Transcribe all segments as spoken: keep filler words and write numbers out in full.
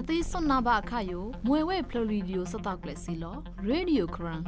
Kati sonaba kayo, mwewe pluridio sataklesilo, Radio Kran.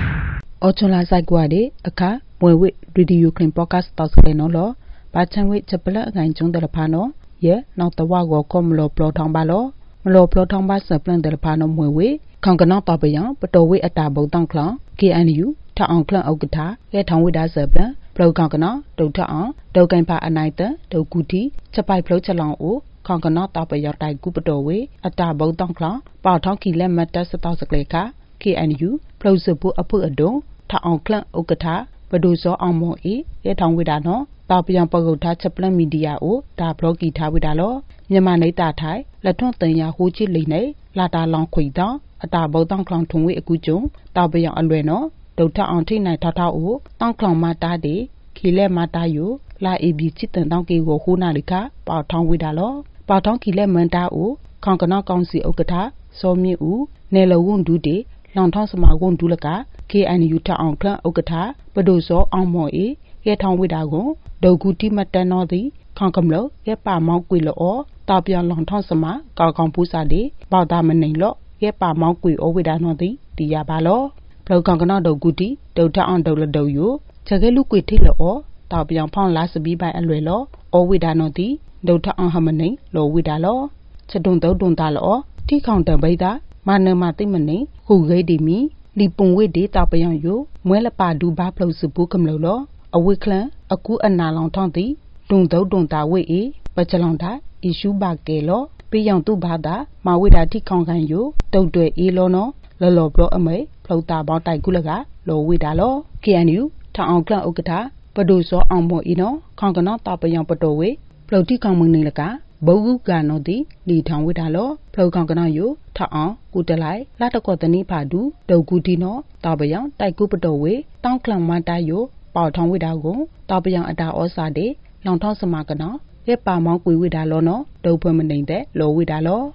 Ochola Zagwade, Aka, Mwewe, Radio Kran Podcast Taskenolo, Bachanwe Chapela, and John de la Pano, ye, not the Wago Comlo Plotambalo, Mlo Plotamba Saplan de la Pano Mwewe, Kanganot Tabayan, but away at Tabo Dunklan, K and U, Ta Unclan Ogata, yet on with us Zebra, Plo Kankana, Do Ta, Do Gampa Anita, Do Guti, Chapai Plochalon O. Kanganot up a yatai gupadowe, a tabo donkla, Bartonki lemata satasacleca, K and U, plausible a put a do, ta onkla okata, Baduzo amo e, yet on widano, Tapian Pagota chaplan media o, ta blogi tawidalo, Yamane tatai, Latotanya huchi line, Lata long quida, a tabo donklan tongue a gujo, Tabian alweno, Dota antina tata o, donklan mata de, Kile mata you, La ebi chitan donkey go hunalika, Barton widalo. Barton Kile Menta O, Kankana Council Okata, Somi U, Nela Wundu de, Lantonsama Wundulaka, K and Utah Ankla Okata, Badozo Amo E, Yet on Widago, Doguti Matanodi, Kankamlo, Yepa Mouquilo or, Tapian Lantonsama, Gargampusa de, Baldamanilo, Yepa Mouqui or Widanodi, Diabalo, Plo Kankana Doguti, Dota Andola Doyo, Chagaluki Tilo or, Tapian Pon Lasabi by Alwelo, or Widanodi. Dota on harmony, low widalo, Chadonto Dontalo, T counter beta, Mana Matimani, who gave me, Lipun with it up on you, Muela Padu Baplos Bucum Lolo, a wickler, a coup and nalon tonti, Donto Donta we e, Bachalonta, issue back galo, beyond two bada, Ma wida T congan you, Dodo e lono, Lolo bro ame, Plota Bata Gulaga, low widalo, Kian you, Ta Ankla Okata, Paduso Ambo ino, Kankana Tapayan Patowe. Ploti Kamunilaka, Bogu Ganodi, Li Town Widalo, Plokanganayo, Taan, Gudelai, Latakotani Padu, Do Gudino, Tabayan, Taikupadowe, Tanklang Matayo, Pauton Widago, Tabayan Ada Osade, Lanton Samakana, Yepa Mounkui Widalono, Do Permanente, Low Widalo.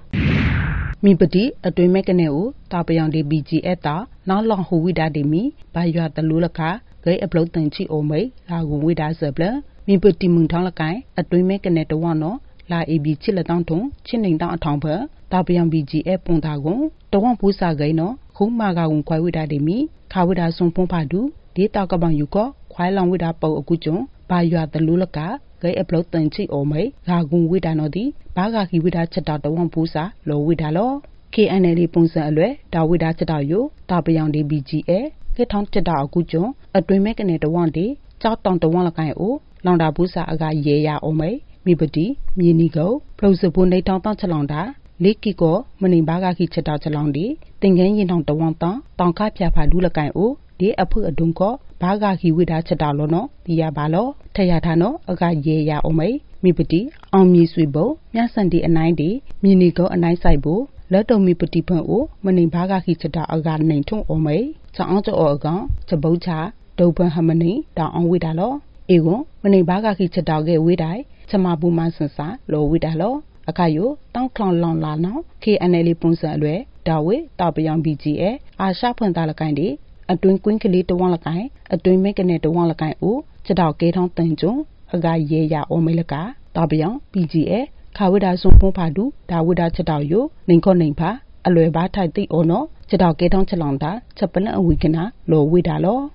Mipati, a twin mecaneo, Tabayan de B G Eta, not long who wida de me, by you at the Lulaka, Gay a Plotanchi Ome, Lagu Wida Zebla. Mi peti mung thang la kai, a twin make a net one no, La A B chilla down tone, chinning down a tomber, Tapian B G E Pontagon, the one pusa gaino, whom Maga won't quite without me, Kawida son pompadu, they talk about you go, quite long without Pau Okujon, by you at the Lulaka, Gay a plot and chi or may, Lagoon with anodi, Bagaki without chat the one pusa, low with a law, K and L Ponsa alwe, da without you, Tapian de B G E, get on to da Okujon, a twin make a net one day, chat on the one like o. Londa Busa aga yeya ome, Mibati, Minigo, plausible naton chalonda, Likiko, Manibaga Kichata chalondi, Tingen yin on the wanta, Tonka Piapadula kai o, de a put a dunko, Baga ki wida chadalono, Diabalo, Tayatano, aga yeya ome, Mibati, on mi swibo, Yasandi a ninety, Minigo a nice saibo, Leto Mipati pen o, Manibaga Kichata aga naton ome, Santo organ, Chabocha, Dopen harmony, down on widalo. Ego, when a bagaki chadage widai, Chamabu Mansansa, low widalo, Akayo, Tonklan Long Lano, K and L Ponsa Lue, Dawe, Tabian B G E, a sharpen dalakandi, a twin quinkly to one lakai, a twin making it to one lakai o, Chadao Gate on Tenjo, a guy yeya or Melaka, Tabian, B G E, Kawida son pompadu, Dawida Chadayo, Ninko Nimpa, a lue bata di ono, Chadao Gate on Chalanda, Chapana and Wikina, low widalo.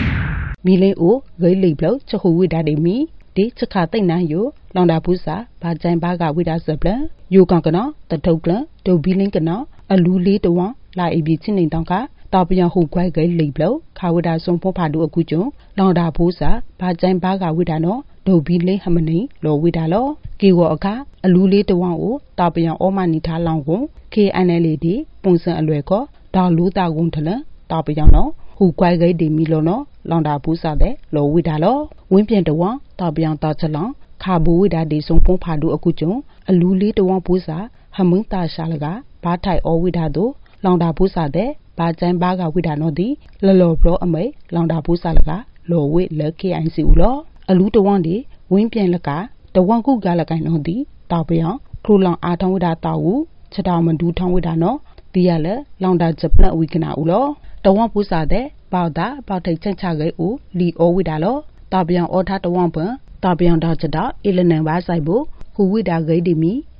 Mile o, gay liblo, Chahu widade me, de Chakata na yo, Londa Pusa, Bajan Baga with us a plan, you cancana, the tokla, do be linkana, a luli the one, la a beatin in Donka, Tapian who quite gay liblo, Kawida son popadu a cujo, Londa Pusa, Bajan Baga widano, do be link harmony, low widalo, Kiwa oka, a luli the one o, Tapian o manita longo, K and L D, Ponsa and Reco, Da Luta Guntala, Tapiano. Who quite gay de Milono, Londa Pusa de, low widalo, Wimpian the one, Tabian Tachalon, Kabu wida de son pompadu a cujon, a luli the one pusa, Hamunta Shalaga, Patai or widado, Londa Pusa de, Bajan Baga widanodi, Lolo bro ame, Londa Pusa laga, low wit lucky and siulo, a luto one day, Wimpian laka, the one who galakai nodi, Tabian, Krulon atom without tau, Chadaman do town widano, the other, Londa Japla weekana ulo. The one pusa de, Bauda, Bauta Chanchage u, Li o widalo, Tabian or Tata Wampa, Tabian Dachada, Ilana Wasaibo, who wida gay de me,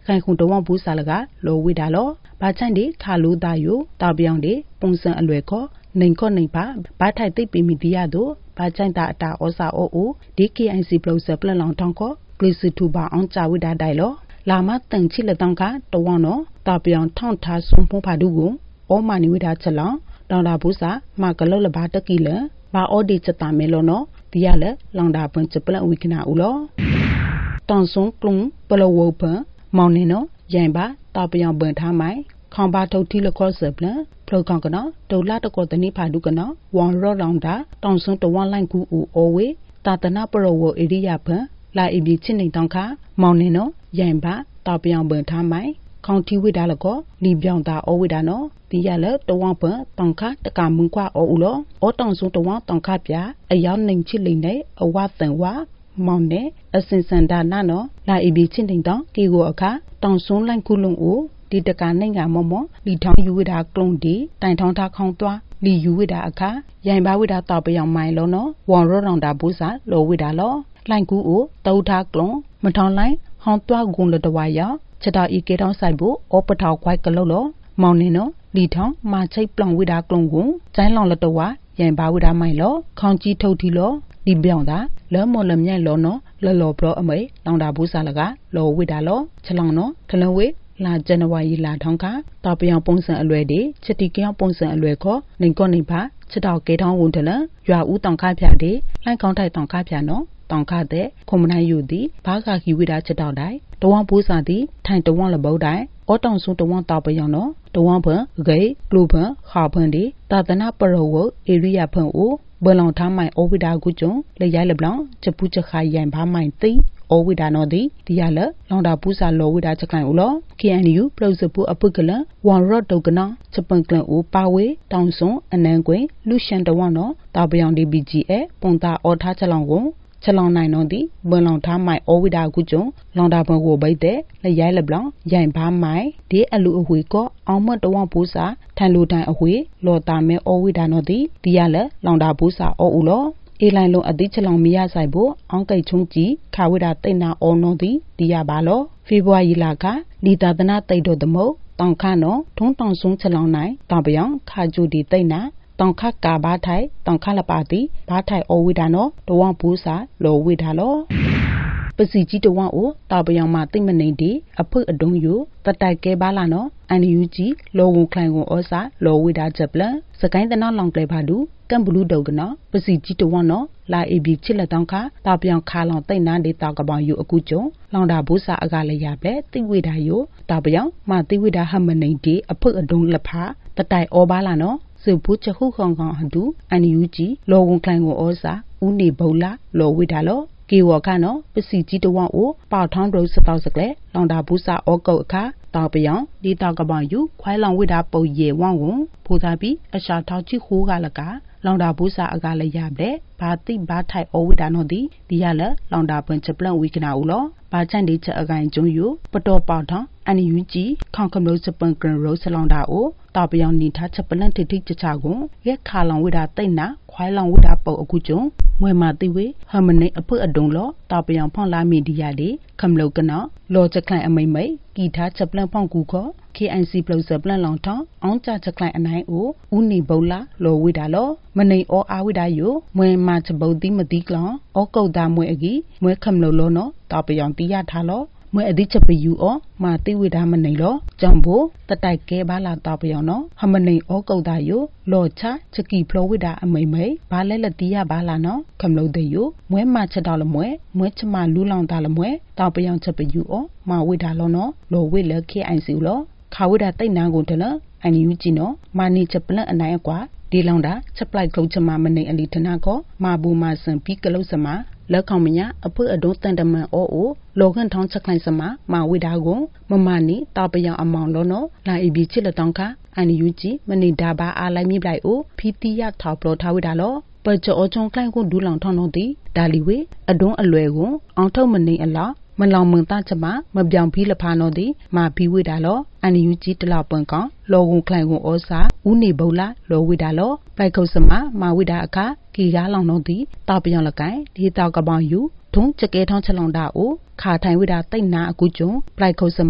ခိုင်ခုံတဝဘူးစာလကလောဝိဒါလောဘာချန်ဒီခါလူသားယိုတာပြောင်ဒီပုံစံအလွယ်ခေါ်နိုင်ခေါ်နိုင်ပါဘာထိုက်သိပ်ပီမီတီရတို့ဘာချန်တာအတာဩစာအိုအိုဒီ ကေ အိုင် စီ ပလော့ဆပ်ပလန်လောင်ထောင်းခေါ်ကလစ်စီထူပါအောင်ချဝိဒါတိုင်လောလာမတန်ချီလတောင်ကတဝနောတာပြောင်ထောင်းထားဆုံဖုံးဖာဒူကိုဩမာနီဝိဒါချက်လောင်တောင်တာဘူးစာမကလောလဘာတကီလဘာအော်ဒီချက်တာမဲလောနော်ဒီရလေလောင်တာပွန်ချက်ပလန်ဝိကနာဦးလောတောင်ဆုံကလုံပလောဝပမောင်နေနော်ရန်ပါတာပြောင်ပန်ထားမိုင်ခေါင်ပါထုတ်ထီလခေါ်ဆပ်လဖလောကောင်ကနော်ဒုလာတကောတနိဖာဒုကနော်ဝန်ရောလောင်တာတောင်ဆုံတဝမ်လိုင်းကူဦးအိုဝေတာတနာပရောဝဧရိယဖန်လာအီဘီချင်းနေတောင်ခမောင်နေနော်ရန်ပါတာပြောင်ပန်ထားမိုင်ခေါင်ထီဝိဒါလကောလီပြောင်တာအိုဝိဒါနော်ဒီရလေတဝမ်ပန်တောင်ခတကမွန်ကွာအိုဦးလောအောတောင်ဆုံတဝမ်တောင်ခပြအယောင်နိုင်ချစ်လိမ့်နေအဝတန်ဝါမောင်နေအစင်စန်ဒါနာနော်လာအီဘီချင်းတင်တောင်ကီကိုအခါတောင်ဆုံလိုင်းကူလုံဦးဒီတကနိုင်ကမောမောလီထောင်းယူဝိဒါကလုံဒီတိုင်ထောင်းထားခေါင်းသွားလီယူဝိဒါအခါရိုင်ပါဝိဒါတောက်ပြောင်မိုင်လောနော်ဝန်ရောတောင်တာဘူးစာလောဝိဒါလောလိုင်းကူဦးတောက်ထားကလုံမထောင်းလိုင်းဟောင်းသွားဂုံလတဝါရချက်တော်ဤကေတောင်းဆိုင်ဖို့အောပထောက်ခွိုက်ကလောလောမောင်နေနော်လီထောင်းမာချိတ်ပလောင်ဝိဒါကလုံကိုကျိုင်းလောင်လတဝါရိုင်ပါဝိဒါမိုင်လောခေါင်းကြီးထုတ်ထီလောဒီပြောင်တာလောမောလမြိုင်လောနော်လောလောပလောအမေလောင်တာဘူးစာလကလောဝိဒါလောချက်လောင်နော်ခလဝေလာဇန်နဝါရီလာထောင်းခတာပြောင်ပုံစံအလွယ်ဒီချက်တီကြောင်ပုံစံအလွယ်ခေါ်နိုင်ကောနိုင်ပါချက်တော်ကေထောင်းဝန်တလရွာဦးတောင်ခဖျားဒီလိုင်းကောင်းထိုက်တောင်ခဖျားနော်တောင်ခတဲ့ခုမနိုင်ယူသည်ဘာခါခီဝိဒါချက်တော်တိုင်တဝမ်ဘူးစာသည်ထိုင်တဝမ်လဘုတ်တိုင်အောတောင်စုတဝမ်တာပြောင်နော်တဝမ်ဖန်ဂေကလူဖန်ခါဖန်ဒီတာတနာပရောဝဧရိယဖန်အိုဘလောင်ထားမိုင်အိုဝိဒါကုကျုံလေရိုင်လဘလောင်ချက်ပူချက်ခါရိုင်ဘာမိုင်သိဩဝိဒါနောဒီဒီရလလောင်တာပူစာလောဝိဒါချက်ကန်ဦးလော ကေ အန် ယူ ပလော့စပူအပုကလဝန်ရော့ဒုကနာချက်ပန်ကလဦးပါဝေတောင်စွန်အနန်ကွင်လူရှန်တဝနောတာပြောင်ဒီ ဘီ ဂျီ အပုံတာအော်ထားချက်လောင်ကိုချက်လောင်နိုင်နောဒီဘွန်လောင်ထားမိုင်ဩဝိဒါကုကျုံလောင်တာဘွန်ကိုဘိတ်တဲ့လေရိုင်လဘလောင်ရိုင်ဘာမိုင်ဒီအလူအဝေကောအောင်မတ်တဝပူစာထန်လူတိုင်အဝေလော်တာမဲဩဝိဒါနောဒီဒီရလလောင်တာပူစာဩဦးလောအေလိုင်လုံးအတိချက်လောင်မရဆိုင်ဖို့အောင်းကိတ်ချုံကြီးခါဝိဒါတိတ်နာအောနောသည်ဒီရပါလောဖေဗူအာရီလာကလီတာတနာတိတ်တို့သမုတ်တောင်ခနောထုံးတောင်ဆုံးချက်လောင်နိုင်တောင်ပြောင်ခါကျူဒီတိတ်နာတောင်ခကာဘာထိုင်တောင်ခလပါတိဘာထိုင်အောဝိဒါနောတဝဘူးစာလောဝိဒါလောပစီကြီးတဝအိုတောင်ပြောင်မှာတိတ်မနေဒီအဖုအဒုံယူတတိုက်ကဲပါလာနောအန်ယူကြီးလောဝုံခလိုင်ကိုဩစာလောဝိဒါချက်ပလစကိုင်းတနာလောင်ကလေးပါဒူကံဘလူးဒုတ်ကနော်ပစီကြီးတဝနော်လာအီဘီချစ်လက်တောင်းခါတာပြောင်ခါလောင်တိတ်နာဒေတာကပောင်ယူအခုကျုံလောင်တာဘူးစာအကလည်းရပဲတိဝိဒါယိုတာပြောင်မတိဝိဒါဟမနေဒီအဖုအဒုံလက်ဖာတတိုင်ဩပါလာနော်စုဘူးချခုခေါင်ခေါင်ဟဒူအန်ယူကြီးလောဝုံခလိုင်ကိုဩစာဦးနေဘုံလာလောဝိဒါလောကေဝခနော်ပစီကြီးတဝအိုပေါထောင်းရိုးစတောက်စကလေလောင်တာဘူးစာဩကုတ်အခါတောက်ပြောင်ဒီတောက်ကပောင်ယူခွိုင်းလောင်ဝိဒါပုတ်ရေဝေါဝုံဖိုးသားပြီးအရှာထောက်ချီခိုးကလကလောင်တာဘူးစာအကလည်းရပဲဘာတိဘာထိုက်ဩဝိဒါနောဒီဒီရလလောင်တာပွန်ချက်ပလန့်ဝိကနာဦးလောဘာချန်ဒီချက်အကိုင်ကျုံယူပတော်ပေါထောင်းအန်ယူကြီးခေါင်ကမလို့စပန်ကရရိုးစလောင်တာအိုတောက်ပြောင်နီထားချက်ပလန့်တိတိချချကွန်ရက်ခါလောင်ဝိဒါတိတ်နာခွိုင်းလောင်ဝိဒါပုတ်အခုကျုံမွေမာတိဝေဟမနေအဖုအဒုံလောတောက်ပြောင်ဖောင်းလာမီဒီယာဒီခမလုကနောလောချက်ခိုင်အမိမ့်မိတ်ကီထားချက်ပလန့်ဖောင်းကူခော ကေ အိုင် စီ ပလော့စပလန့်လောင်ထောင်းအောင်ကြချက်ခိုင်အနိုင်အိုဦးနေဘုံလာလောဝိဒါလောမနေဩအာဝိဒါယိုမွေမာချဘုတ်တိမတိကလောဩကုတ်သားမွေအကီမွေခမလုလောနော်တောက်ပြောင်တိရထားလောမွေအတိချက်ပယူဩမာတိဝိဒါမနေလောကြောင့်ဘိုတတိုက်ကဲပါလာတောက်ပြောင်နော်ဟမနေဩကုတ်သားယိုလောချချကီဖလောဝိဒါအမိမ့်မိတ်ဘာလဲလက်တိရပါလာနော်ခမလုတဲ့ယိုမွေမာချက်တော်လမွေမွေချမလူလောင်တာလမွေတောက်ပြောင်ချက်ပယူဩမာဝိဒါလောနော်လောဝိလက် ကေ အိုင် စီ လောခါဝိဒါတိတ်နာကုန်တယ်နော်အန်ယူဂျီနော်မာနီချက်ပလန့်အနိုင်အကွာဒီလောင်တာချက်ပလိုက်ကုတ်ချမမနေအလီထနာကောမာဘူမာစံပြီးကလုတ်စမလက်ခေါမညာအဖွအဒုံတန်တမန်အိုအိုလောကန်ထောင်းချက်ခိုင်စမမာဝိဒါကိုမမနီတာပယောင်အမောင်လောနော်လာအီဘီချစ်လက်တောင်းခအန်ယူဂျီမနေတာဘာအားလိုက်မြစ်လိုက်အိုဖီတီယာထောက်ပလောထားဝိဒါလောပကြောအချုံခိုင်ကိုဒူလောင်ထောင်းတော့ဒီဒါလီဝေအဒုံအလွယ်ကိုအောင်ထုတ်မနေအလားမလောင်မန်တချမမပြောင်ဖီးလဖာနောဒီမာဖီဝိဒါလောအန်ယူဂျီတလောက်ပန်ကောင်လောကုံခလိုင်ကိုဩစာဦးနေဘုံလာလောဝိဒါလောပိုက်ခုတ်စမမာဝိဒါအခါကီကားလောင်နောဒီတောက်ပြောင်လကိုင်ဒီတောက်ကပောင်ယူထုံးချက်ကဲထောင်းချက်လောင်တာအိုခါထိုင်ဝိဒါတိတ်နာအခုကျုံပိုက်ခုတ်စမ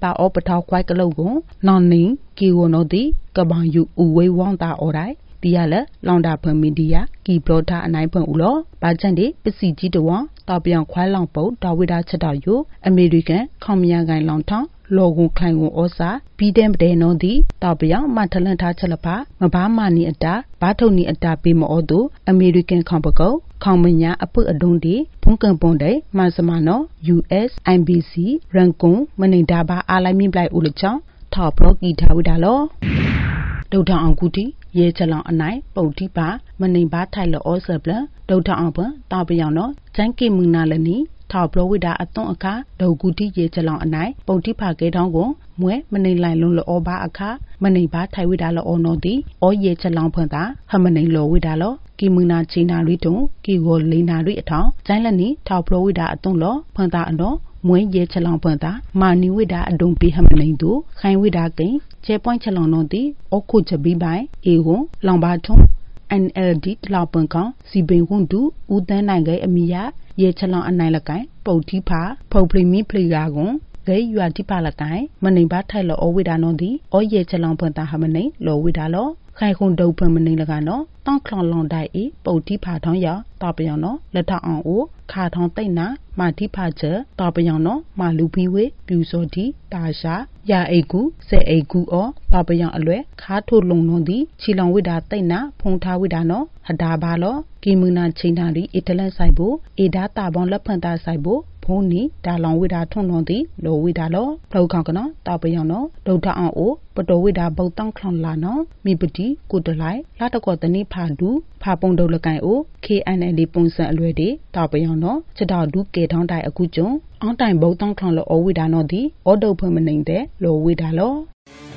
ပါအောပထောက်ခွိုက်ကလောက်ကိုနော်နင်းကီဝနိုတီကပန်ယူဦးဝေဝွန်တာအော်တိုင်းဒီရလက်လောင်တာဖွင့်မီဒီယာကီပလောတာအနိုင်ဖွင့်ဦးလောဘာချန်ဒီပစီကြီးတဝမ်တောက်ပြောင်ခွိုင်းလောင်ပုတ်တော်ဝိဒါချက်တော်ယူအမေရိကန်ခေါမယာကိုင်လောင်ထောင်းလောကွန်ခိုင်ကွန်ဩစာဘီဒန်ပဒေနော်ဒီတောက်ပြောင်မထလန်ထားချက်လပါမဘာမာနီအတာဘာထုံနီအတာပေးမောသူအမေရိကန်ခေါပကုတ်ခေါမညာအပုတ်အဒုံဒီဘုံကန်ပွန်တဲ့မဆမနော ယူ အက်စ် အိုင် ဘီ စီ ရန်ကုန်မနေတာဘာအားလိုက်မြင့်ပလိုက်ဦးလချောင်းထောက်ဘလော့ကီထားဝိဒါလောဒုထောင်အောင်ကူတီရဲချလောင်အနိုင်ပုတ်တိပါမနေဘာထိုင်လောဩဆပ်လဒုထောင်အောင်ပတောက်ပြောင်နော်ကျန်းကိမူနာလနီထောက်ဘလော့ဝိဒါအသွန်အခါဒုကူတီရဲချလောင်အနိုင်ပုတ်တိဖာကဲတောင်းကိုမွဲမနေလိုက်လုံးလောဘာအခါမနေဘာထိုင်ဝိဒါလောအောနော်တီဩရဲချလောင်ဖွင့်တာဟမနေလောဝိဒါလောကီမူနာချီနာရီတုံကီကိုလေးနာရီအထောင်ကျန်းလက်နီထောက်ဘလော့ဝိဒါအသွန်လောဖွင့်တာအနော်မွေးရဲချလောင်ပွင့်တာမာနီဝိဒါအဒုံပေးဟမနေသူခိုင်ဝိဒါကိန်ကျဲပွိုင်းချလောင်တော့တီအခုချဘီပိုင်အေဝွန်လောင်ပါထုံ အန် အယ် ဒီ တလောက်ပွင့်ကောင်စီပင်ဝွန်တူဦးတန်းနိုင်ကအမိယာရဲချလောင်အနိုင်လကိုင်ပုတ်တိဖာဖုတ်ပလီမီပလီယာကွန်ဂဲရွာတိပါလကိုင်မနေဘာထိုက်လောဝိဒါနော်တီဩရဲချလောင်ပွင့်တာဟမနေလောဝိဒါလောခိုင်ခွန်ဒုတ်ဖွင့်မနေလကနော်တောင်းခလောင်လောင်တိုက်အေပုတ်တိဖာထောင်းရတောက်ပြောင်နော်လက်ထောက်အောင်အိုခါထောင်းတိတ်နာမာတိဖာချေတောက်ပြောင်နော်မာလူပီဝေပြူစောတီတာရှာရာအိတ်ကူစဲအိတ်ကူအောတောက်ပြောင်အလွဲခါထိုလုံလုံးသည်ချီလောင်ဝိဒါတိတ်နာဖုံထားဝိဒါနော်ဟဒါဘာလောကီမူနာချင်းနာရီအတလက်ဆိုင်ဖို့အေဒါတာပေါင်းလက်ဖန်တာဆိုင်ဖို့ဖုံးနီဒါလောင်ဝိဒါထွန်းလွန်သည်လောဝိဒါလောလောက်ခေါကနော်တောက်ပြောင်နော်ဒုတ်ထအောင်အိုပတော်ဝိဒါဘုတ်တောင်းခလောင်လာနော်မိပတိကိုတလိုက်လာတကောတနိဖာဒူဖာပုံဒုတ်လကိုင်အို ကေ အန် အယ် ဒီ ပုံစံအလွဲတွေတောက်ပြောင်နော်ချက်တော်ဒူကေထောင်းတိုင်အခုကျုံအောင်တိုင်ဘုတ်တောင်းခလောင်လောဝိဒါနော်သည်အော်ဒုတ်ဖွင့်မနေတဲ့လောဝိဒါလော